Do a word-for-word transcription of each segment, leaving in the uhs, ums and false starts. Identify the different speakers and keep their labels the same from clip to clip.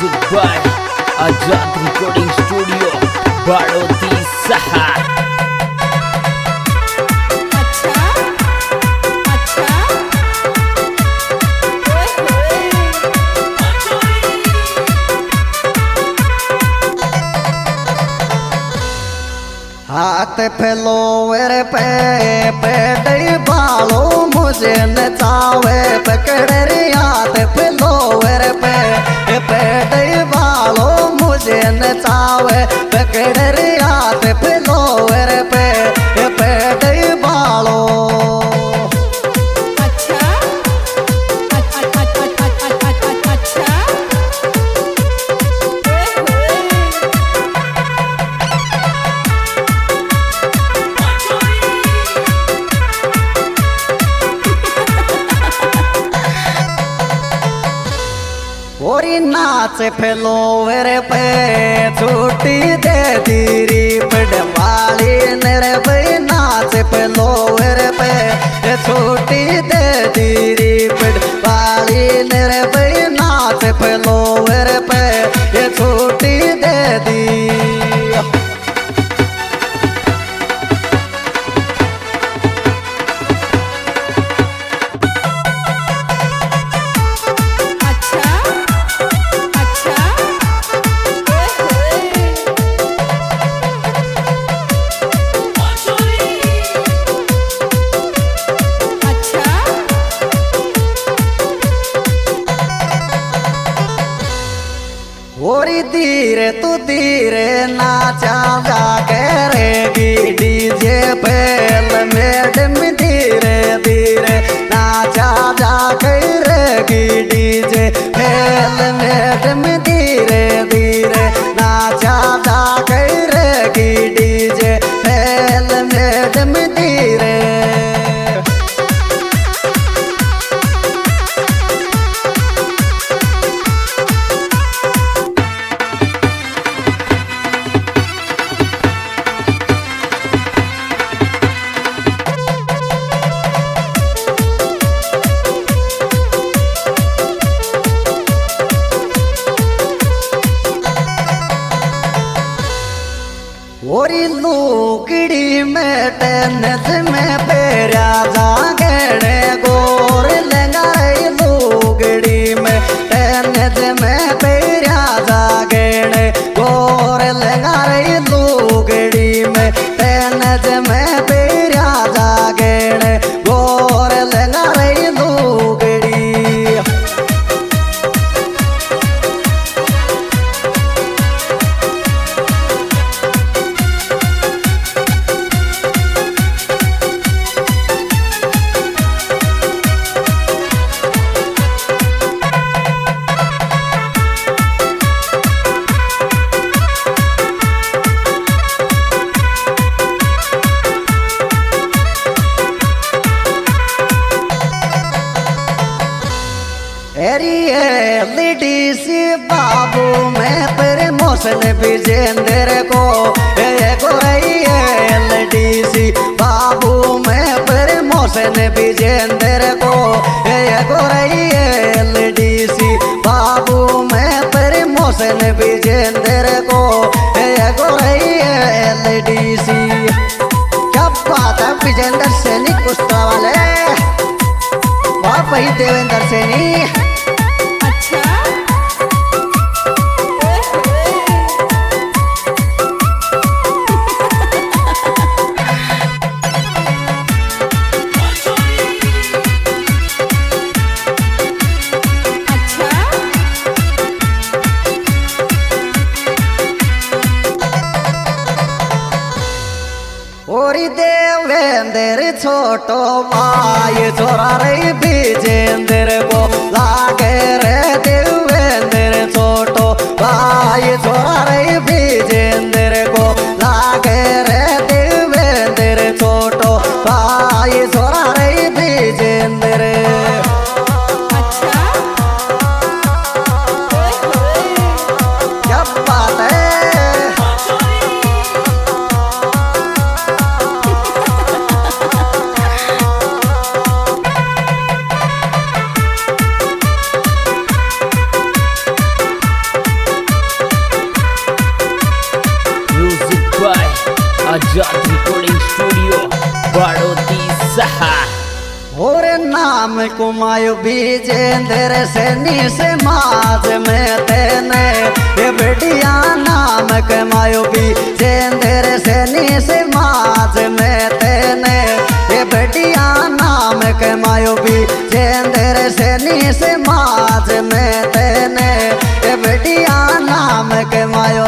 Speaker 1: Music by Azad recording studio बाड़ोती सहार।
Speaker 2: हाथ फैलोवर पे पेट बालो मुझे नचावे पकड़ रे हाथ फैलोवर पे पेट बालो मुझे नचावे पकड़ रे हाथ फैलोवर पे पेट बालो। ओरी नाच फैलोवर पे छुट्टी दे दीरी पड़वाली नरे भाई नाच फैलोवर पे छुट्टी दे दीरी पड़वाली नरे भाई नाच फैलोवर पे छुट्टी दे दी। ओरी धीरे तू धीरे नाचा जा करेगी डीजे फेल मैडम धीरे धीरे नाचा जा करेगी डीजे फेल मैडम धीरे धीरे नाचा जा करेगी डीजे फेल मैडम धीरे। ओरी लुकड़ी में टेनस में पेरा जागड़े गोर लंगाई लुकड़ी में टेनस में पेरा जागड़े गोर लंगाई लुकड़ी में टेनस में पेरा जागड़े गोर लंगाई लुकड़ी। एलईडी सी बाबू में प्रमोशन विजेंद्र को एलईडी सी बाबू में प्रमोशन विजेंद्र को एलईडी सी बाबू में प्रमोशन विजेंद्र को एलईडी सी। क्या बात है विजेंद्र सैनी कुश्ता वाले वाह भाई देवेंद्र सैनी। ओरी देवेंद्र छोटो भाई छोरा रे विजेंद्र को लागे रे देवेंद्र छोटो भाई छोरा रे विजेंद्र को लागे रे देवेंद्र छोटो भाई छोरा रे विजेंद्र। क्या बात है। नाम कुमायो विजेंद्र सैनी से माज में तेने ये बढ़िया नाम कमायो विजेंद्र सैनी से माज में तेने ये बढ़िया नाम कमायो विजेंद्र सैनी से माज में तेने ये बढ़िया नाम कमायो।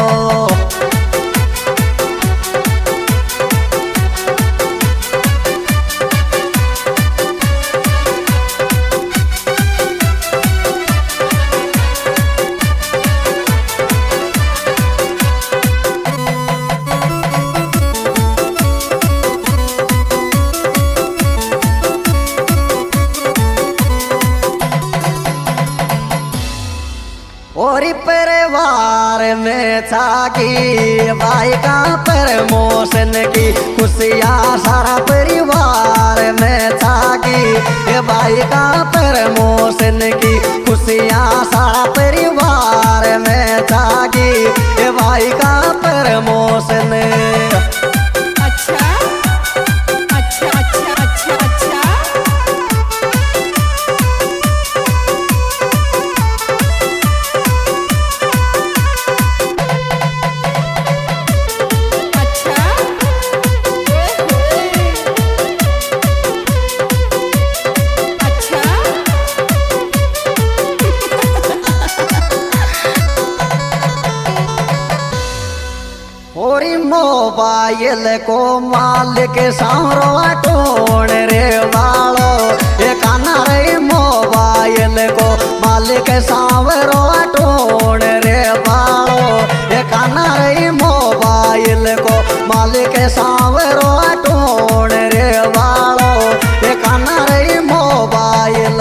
Speaker 2: और परिवार में छागी भाई का प्रमोशन की खुशियाँ सारा परिवार में छागी भाई का प्रमोशन की खुशियाँ सारा परिवार में छागी भाई का प्रमोशन।
Speaker 3: अच्छा अच्छा अच्छा अच्छा अच्छा
Speaker 2: मोबाइल को मालिक सारो टोण रे वालो ये काना रे मोबाइल को मालिक सावरो टोण रे वालो ये काना रे मोबाइल को मालिक सावरो टोण रे वालो ये काना रे मोबाइल।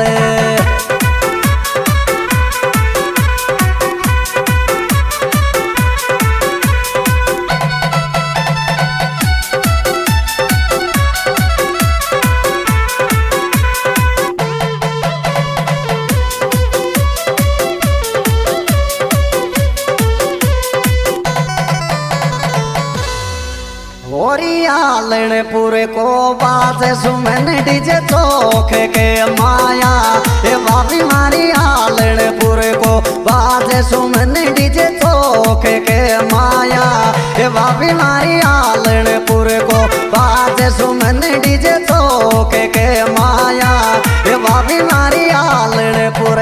Speaker 2: आलनपुर को बात सुमन डीजे चौक के माया ये भाभी मारी आलनपुर को बात सुमन डीजे चौक के माया ये भाभी मारी आलनपुर को बात सुमन डीजे चौक के माया ये भाभी मारी आलनपुर।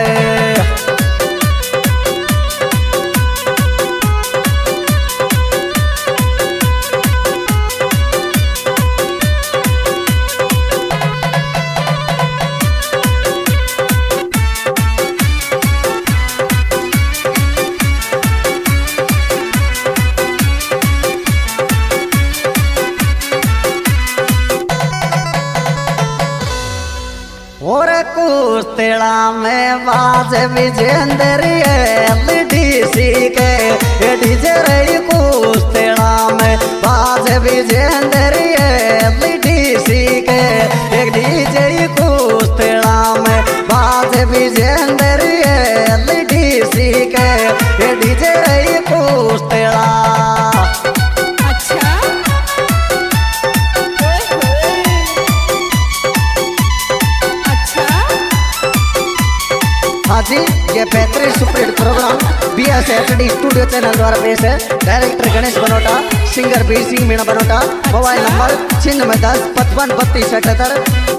Speaker 2: और कुस्तेड़ा में बाज विजेंद्र एलडीसी के डीजे रही कुस्तेड़ा में बाज विजेंद्र एलडीसी के एक डीजे कुस्तेड़ा में बाज विजेंद्र एलडीसी के डीजे रही कुस्तेड़ा। हाँ जी, ये बेहतरीन superhit programme B S H D studio channel द्वारा पेश है। Director Ganesh Banota, singer Bir Singh Meena Banota, mobile number छिन्न में दस पचपन बत्तीस अठहत्तर।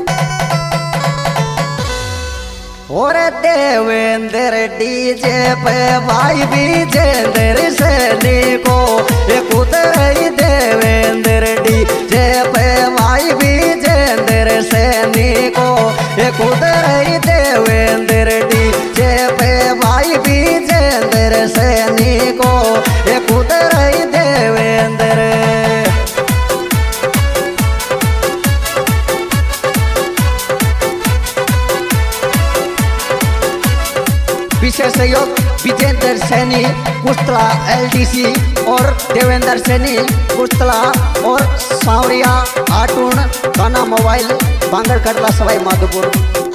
Speaker 2: और देवेंद्र डीजे पे भाई विजेंद्र सैनी को एक उतर देवेंद्र डीजे पे भाई विजेंद्र सैनी को एक उतर देवेंद्र डीजे पे भाई विजेंद्र सैनी को एक उतर देवेंद्र। विशेष सहयोग विजेंद्र सैनी कुस्तला एलडीसी और देवेंद्र सैनी कुस्तला और सांवरिया आटून खाना मोबाइल बांगड़ कटला सवाई माधोपुर।